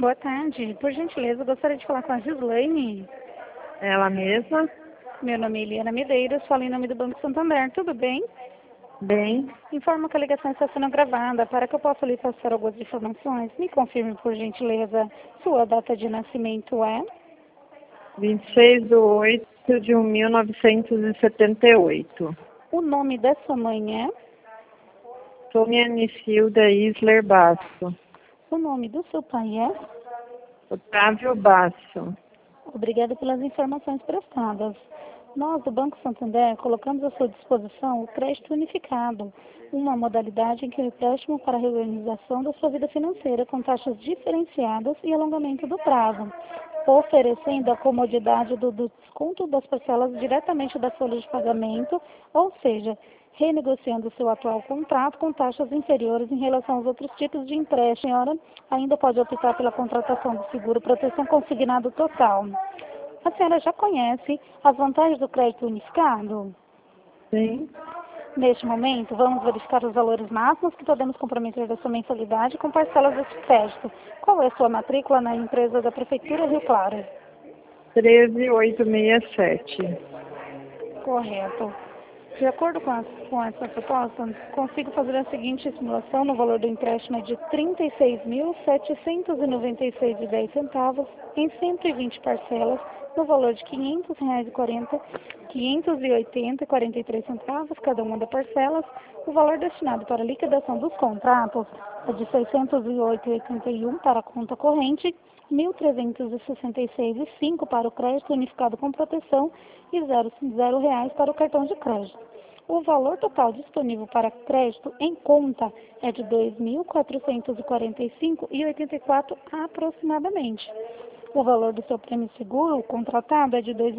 Boa tarde. Por gentileza, eu gostaria de falar com a Gislaine. Ela mesma? Meu nome é Eliana Medeiros, falo em nome do Banco Santander. Tudo bem? Bem, Informo que a ligação está sendo gravada. Para que eu possa lhe passar algumas informações, me confirme, por gentileza, sua data de nascimento é? 26/8/1978. O nome da sua mãe é? Sônia Anifilda Isler Basso. O nome do seu pai é? Otávio Basso. Obrigada pelas informações prestadas. Nós, do Banco Santander, colocamos à sua disposição o crédito unificado, uma modalidade em que o empréstimo para a reorganização da sua vida financeira com taxas diferenciadas e alongamento do prazo, oferecendo a comodidade do desconto das parcelas diretamente da folha de pagamento, ou seja, renegociando o seu atual contrato com taxas inferiores em relação aos outros tipos de empréstimo. A senhora ainda pode optar pela contratação do seguro proteção consignado total. A senhora já conhece as vantagens do crédito unificado? Sim. Neste momento, vamos verificar os valores máximos que podemos comprometer da sua mensalidade com parcelas deste crédito. Qual é a sua matrícula na empresa da Prefeitura Rio Claro? 13867. Correto. De acordo com essa proposta, consigo fazer a seguinte simulação no valor do empréstimo é de R$ 36.796,10 em 120 parcelas, no valor de R$ 580,43 cada uma das parcelas. O valor destinado para a liquidação dos contratos é de R$ 608,81 para a conta corrente, R$ 1.366,05 para o crédito unificado com proteção e R$ 0 para o cartão de crédito. O valor total disponível para crédito em conta é de R$ 2.445,84 aproximadamente. O valor do seu prêmio seguro contratado é de R$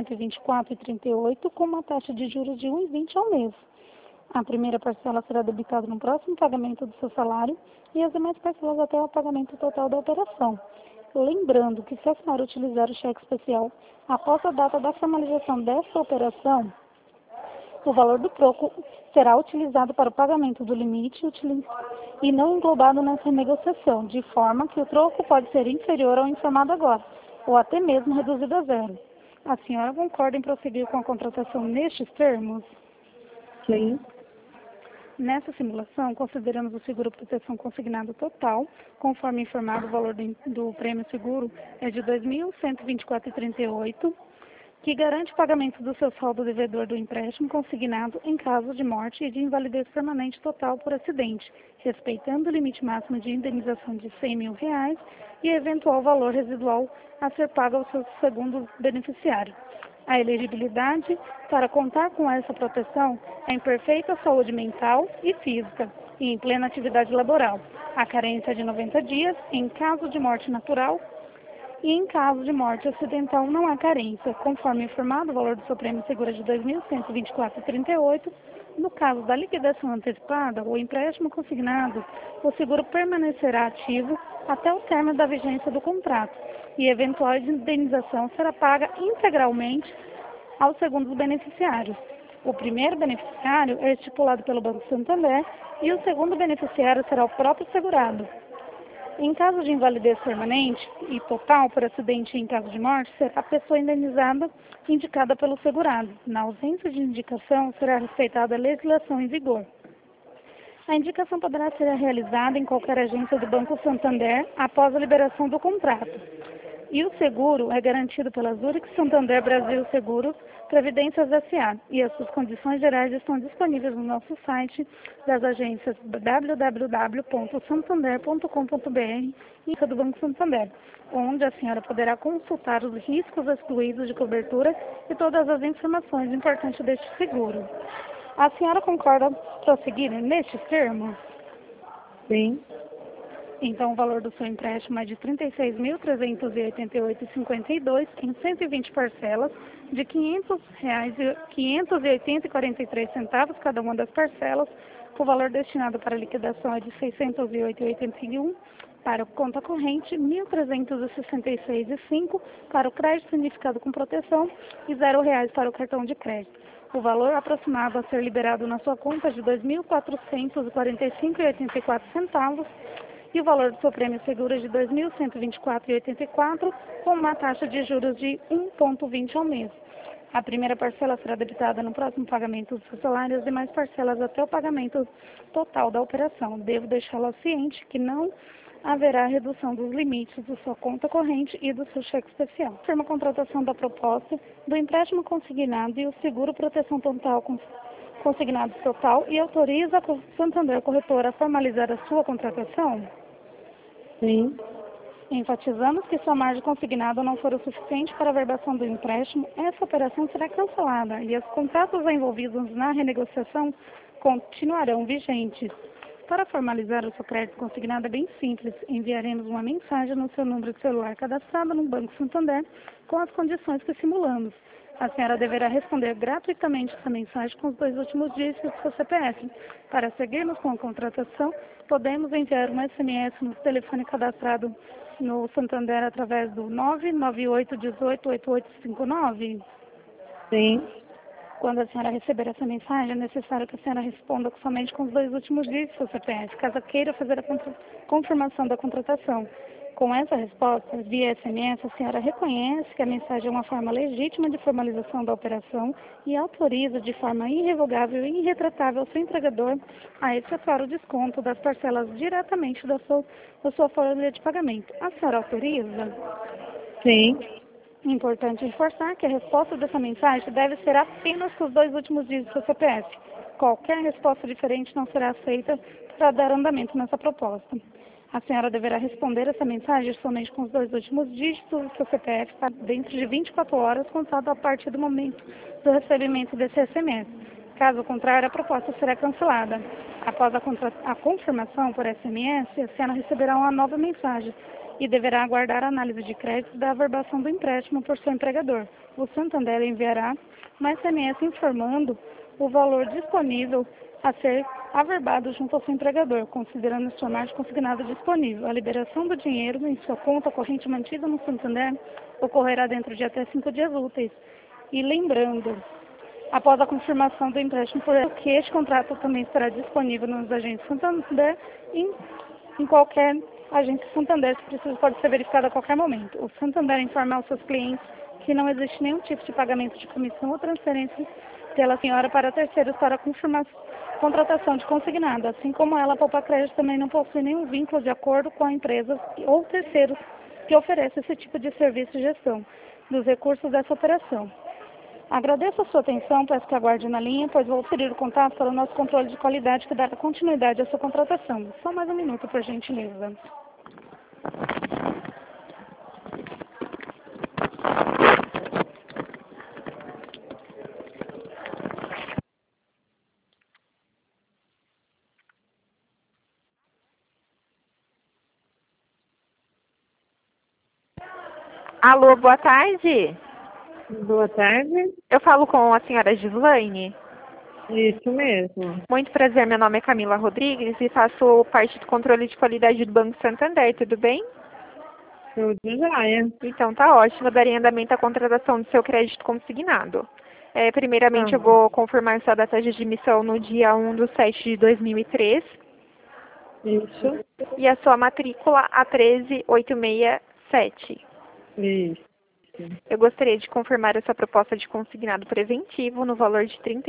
2.124,38 com uma taxa de juros de 1,20 ao mês. A primeira parcela será debitada no próximo pagamento do seu salário e as demais parcelas até o pagamento total da operação. Lembrando que se a senhora utilizar o cheque especial após a data da formalização dessa operação, o valor do troco será utilizado para o pagamento do limite e não englobado nessa negociação, de forma que o troco pode ser inferior ao informado agora, ou até mesmo reduzido a zero. A senhora concorda em prosseguir com a contratação nestes termos? Sim. Nessa simulação, consideramos o seguro proteção consignado total, conforme informado, o valor do prêmio seguro é de R$ 2.124,38, que garante o pagamento do seu saldo devedor do empréstimo consignado em caso de morte e de invalidez permanente total por acidente, respeitando o limite máximo de indenização de R$ 100 mil e eventual valor residual a ser pago ao seu segundo beneficiário. A elegibilidade para contar com essa proteção é em perfeita saúde mental e física e em plena atividade laboral. A carência é de 90 dias em caso de morte natural e em caso de morte acidental não há carência. Conforme informado, o valor do seu prêmio seguro é de R$ 2.124,38. No caso da liquidação antecipada ou empréstimo consignado, o seguro permanecerá ativo até o término da vigência do contrato e eventual indenização será paga integralmente aos segundos beneficiários. O primeiro beneficiário é estipulado pelo Banco Santander e o segundo beneficiário será o próprio segurado. Em caso de invalidez permanente e total por acidente e em caso de morte, será a pessoa indenizada indicada pelo segurado. Na ausência de indicação, será respeitada a legislação em vigor. A indicação poderá ser realizada em qualquer agência do Banco Santander após a liberação do contrato. E o seguro é garantido pela Zurich Santander Brasil Seguros Previdências S.A. e as suas condições gerais estão disponíveis no nosso site das agências www.santander.com.br e do Banco Santander, onde a senhora poderá consultar os riscos excluídos de cobertura e todas as informações importantes deste seguro. A senhora concorda prosseguir nestes termos? Sim. Então, o valor do seu empréstimo é de R$ 36.388,52 em 120 parcelas de R$ 500,43 cada uma das parcelas. O valor destinado para liquidação é de R$ 608,81 para a conta corrente, R$ 1.366,05 para o crédito unificado com proteção e R$ 0 para o cartão de crédito. O valor aproximado a ser liberado na sua conta é de R$ 2.445,84. e o valor do seu prêmio seguro é de R$ 2.124,84, com uma taxa de juros de 1,20 ao mês. A primeira parcela será debitada no próximo pagamento do seu salário e as demais parcelas até o pagamento total da operação. Devo deixá-lo ciente que não haverá redução dos limites da sua conta corrente e do seu cheque especial. Firma a contratação da proposta, do empréstimo consignado e o seguro proteção total consignado total e autoriza a Santander Corretora a formalizar a sua contratação? Sim. Enfatizamos que se a margem consignada não for o suficiente para a verbação do empréstimo, essa operação será cancelada e os contratos envolvidos na renegociação continuarão vigentes. Para formalizar o seu crédito consignado é bem simples. Enviaremos uma mensagem no seu número de celular cadastrado no Banco Santander com as condições que simulamos. A senhora deverá responder gratuitamente essa mensagem com os 2 últimos dígitos do seu CPF. Para seguirmos com a contratação, podemos enviar um SMS no telefone cadastrado no Santander através do 998188859? Sim. Quando a senhora receber essa mensagem, é necessário que a senhora responda somente com os 2 últimos dígitos do seu CPF, caso queira fazer a confirmação da contratação. Com essa resposta, via SMS, a senhora reconhece que a mensagem é uma forma legítima de formalização da operação e autoriza de forma irrevogável e irretratável ao seu entregador a efetuar o desconto das parcelas diretamente da sua folha de pagamento. A senhora autoriza? Sim. Importante reforçar que a resposta dessa mensagem deve ser apenas com os 2 últimos dígitos do seu CPF. Qualquer resposta diferente não será aceita para dar andamento nessa proposta. A senhora deverá responder essa mensagem somente com os 2 últimos dígitos do seu CPF dentro de 24 horas, contado a partir do momento do recebimento desse SMS. Caso contrário, a proposta será cancelada. Após a confirmação por SMS, a senhora receberá uma nova mensagem e deverá aguardar a análise de crédito da averbação do empréstimo por seu empregador. O Santander enviará uma SMS informando o valor disponível a ser averbado junto ao seu empregador, considerando sua margem consignada disponível. A liberação do dinheiro em sua conta corrente mantida no Santander ocorrerá dentro de até 5 dias úteis. E lembrando, após a confirmação do empréstimo, que este contrato também estará disponível nos agentes Santander e em qualquer agência Santander, se preciso, pode ser verificado a qualquer momento. O Santander informa aos seus clientes que não existe nenhum tipo de pagamento de comissão ou transferência pela senhora para terceiros para a contratação de consignado, assim como ela, a Poupa Crédito, também não possui nenhum vínculo de acordo com a empresa ou terceiros que oferece esse tipo de serviço de gestão dos recursos dessa operação. Agradeço a sua atenção, peço que aguarde na linha, pois vou oferir o contato para o nosso controle de qualidade que dará continuidade à sua contratação. Só mais um minuto, por gentileza. Alô, boa tarde. Boa tarde. Eu falo com a senhora Gislaine. Isso mesmo. Muito prazer, meu nome é Camila Rodrigues e faço parte do controle de qualidade do Banco Santander, tudo bem? Tudo jóia. Então tá ótimo, eu darei andamento à contratação do seu crédito consignado. Primeiramente eu vou confirmar sua data de admissão no dia 1/7/2003 Isso. e a sua matrícula a 13867. Isso. Eu gostaria de confirmar essa proposta de consignado preventivo no valor de R$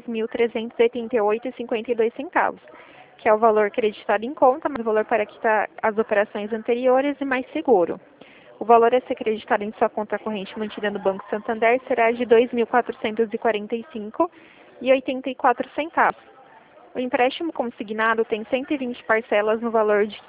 36.388,52, que é o valor creditado em conta, mas o valor para quitar as operações anteriores e mais seguro. O valor a ser creditado em sua conta corrente mantida no Banco Santander será de R$ 2.445,84. O empréstimo consignado tem 120 parcelas no valor de R$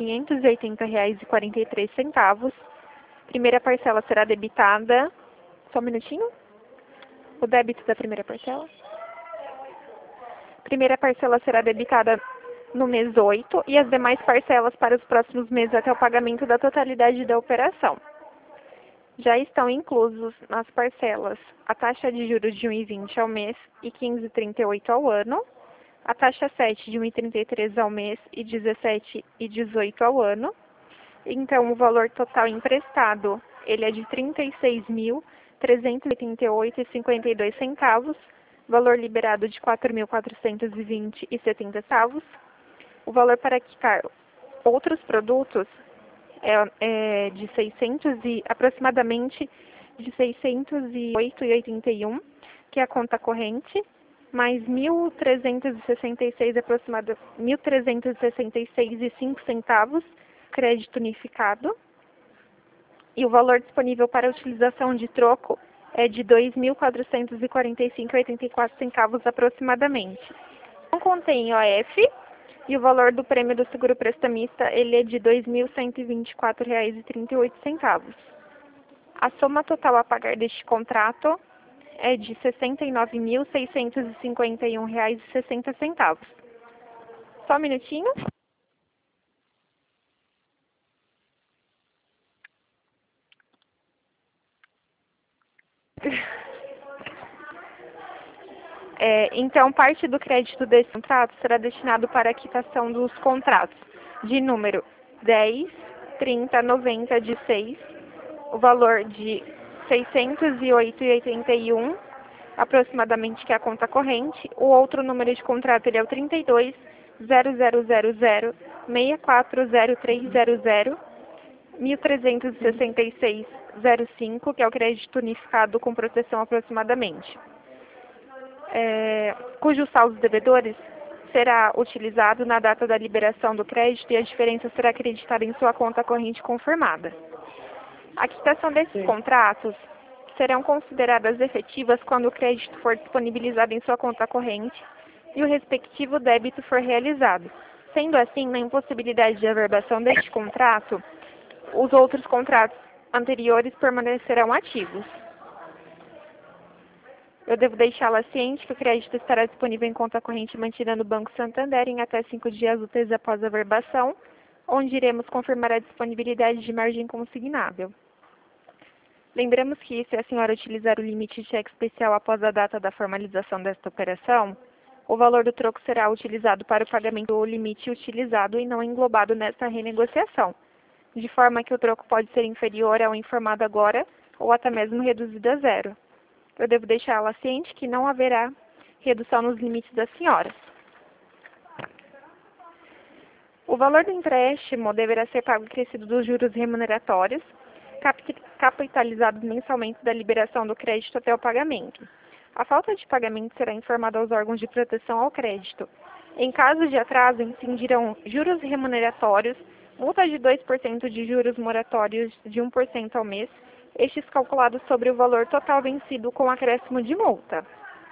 580,43. Primeira parcela será debitada... Só um minutinho. O débito da primeira parcela. Primeira parcela será debitada no mês 8 e as demais parcelas para os próximos meses até o pagamento da totalidade da operação. Já estão inclusos nas parcelas a taxa de juros de 1,20 ao mês e 15,38 ao ano, a taxa 7 de 1,33 ao mês e 17,18 ao ano. Então, o valor total emprestado, ele é de R$ 36.388,52, valor liberado de R$ 4.420,70. O valor para quitar outros produtos de aproximadamente de 608,81, que é a conta corrente, mais 1.366 aproximadamente 1.366,05 crédito unificado, e o valor disponível para utilização de troco é de 2.445,84 centavos aproximadamente. Não contém IOF, e o valor do prêmio do seguro prestamista ele é de R$ 2.124,38. A soma total a pagar deste contrato é de R$ 69.651,60. Só um minutinho. Então, parte do crédito desse contrato será destinado para a quitação dos contratos de número 10, 30, 90 de 6, o valor de 608,81, aproximadamente, que é a conta corrente. O outro número de contrato ele é o 32 0000 640300 1.366,05, que é o crédito unificado com proteção aproximadamente. Cujo saldo dos devedores será utilizado na data da liberação do crédito e a diferença será acreditada em sua conta corrente confirmada. A quitação desses contratos serão consideradas efetivas quando o crédito for disponibilizado em sua conta corrente e o respectivo débito for realizado. Sendo assim, na impossibilidade de averbação deste contrato, os outros contratos anteriores permanecerão ativos. Eu devo deixá-la ciente que o crédito estará disponível em conta corrente mantida no Banco Santander em até 5 dias úteis após a averbação, onde iremos confirmar a disponibilidade de margem consignável. Lembramos que, se a senhora utilizar o limite de cheque especial após a data da formalização desta operação, o valor do troco será utilizado para o pagamento do limite utilizado e não englobado nesta renegociação, de forma que o troco pode ser inferior ao informado agora ou até mesmo reduzido a zero. Eu devo deixá-la ciente que não haverá redução nos limites da senhora. O valor do empréstimo deverá ser pago acrescido dos juros remuneratórios, capitalizados mensalmente da liberação do crédito até o pagamento. A falta de pagamento será informada aos órgãos de proteção ao crédito. Em caso de atraso, incidirão juros remuneratórios, multa de 2% de juros moratórios de 1% ao mês, estes calculados sobre o valor total vencido com acréscimo de multa.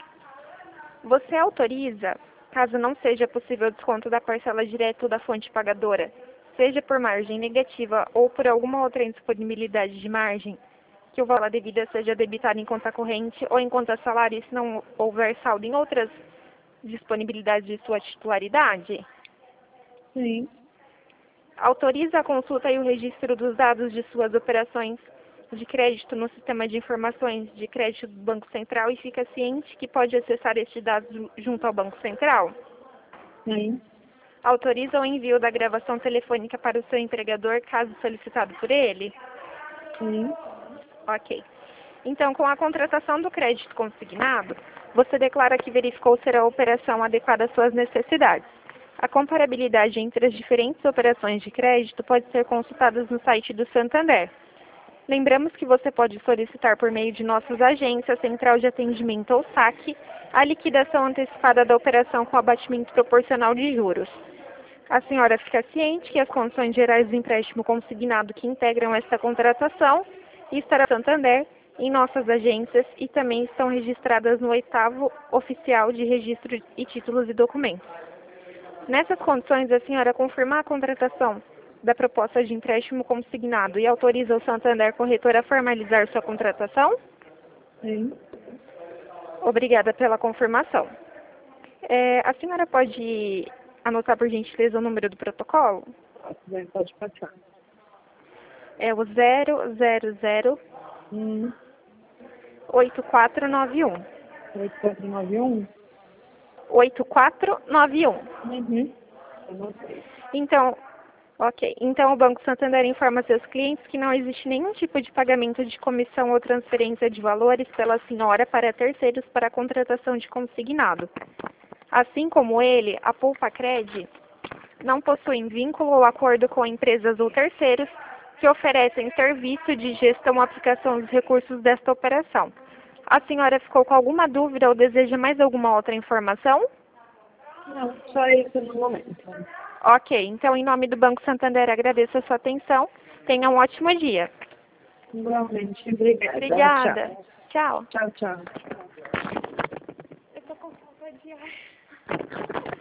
Você autoriza, caso não seja possível o desconto da parcela direto da fonte pagadora, seja por margem negativa ou por alguma outra indisponibilidade de margem, que o valor devida seja debitado em conta corrente ou em conta salário se não houver saldo em outras disponibilidades de sua titularidade? Sim. Autoriza a consulta e o registro dos dados de suas operações de crédito no sistema de informações de crédito do Banco Central e fica ciente que pode acessar estes dados junto ao Banco Central? Sim. Autoriza o envio da gravação telefônica para o seu empregador, caso solicitado por ele? Sim. Ok. Então, com a contratação do crédito consignado, você declara que verificou ser a operação adequada às suas necessidades. A comparabilidade entre as diferentes operações de crédito pode ser consultada no site do Santander. Lembramos que você pode solicitar por meio de nossas agências, Central de Atendimento ou SAC, a liquidação antecipada da operação com abatimento proporcional de juros. A senhora fica ciente que as condições gerais do empréstimo consignado que integram esta contratação estará no Santander, em nossas agências e também estão registradas no 8º Oficial de Registro e Títulos e Documentos. Nessas condições, a senhora confirma a contratação da proposta de empréstimo consignado e autoriza o Santander Corretor a formalizar sua contratação? Sim. Obrigada pela confirmação. A senhora pode anotar, por gentileza, o número do protocolo? Pode passar. É o 000 8491. 8491? 8491. Anotei. Então, ok. Então, o Banco Santander informa seus clientes que não existe nenhum tipo de pagamento de comissão ou transferência de valores pela senhora para terceiros para a contratação de consignado. Assim como ele, a Poupa Cred não possuem vínculo ou acordo com empresas ou terceiros que oferecem serviço de gestão ou aplicação dos recursos desta operação. A senhora ficou com alguma dúvida ou deseja mais alguma outra informação? Não, só isso no momento. Ok, então em nome do Banco Santander agradeço a sua atenção. Tenha um ótimo dia. Igualmente, obrigada. Obrigada. Tchau. Tchau, tchau. Eu tô com falta de ar.